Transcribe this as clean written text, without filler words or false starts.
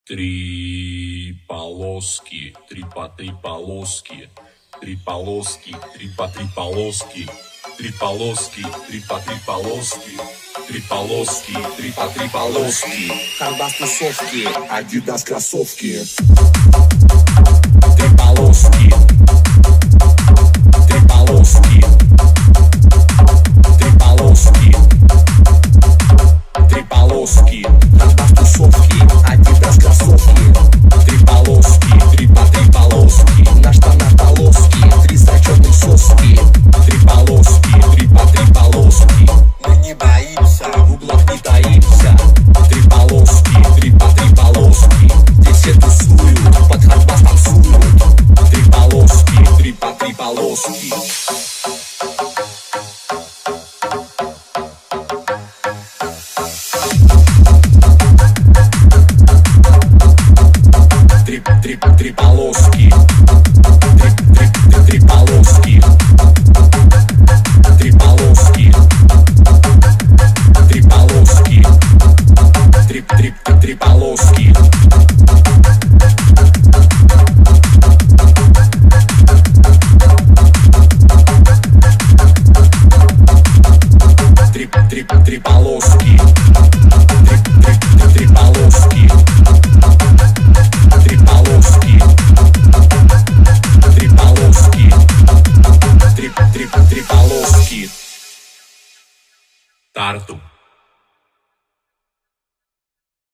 Три полоски, три по три полоски, три полоски, три по три полоски, три полоски, три по три полоски, три полоски, три по три полоски. Хардбас тусовки, Адидас кроссовки. Три полоски, три полоски, три полоски, три полоски.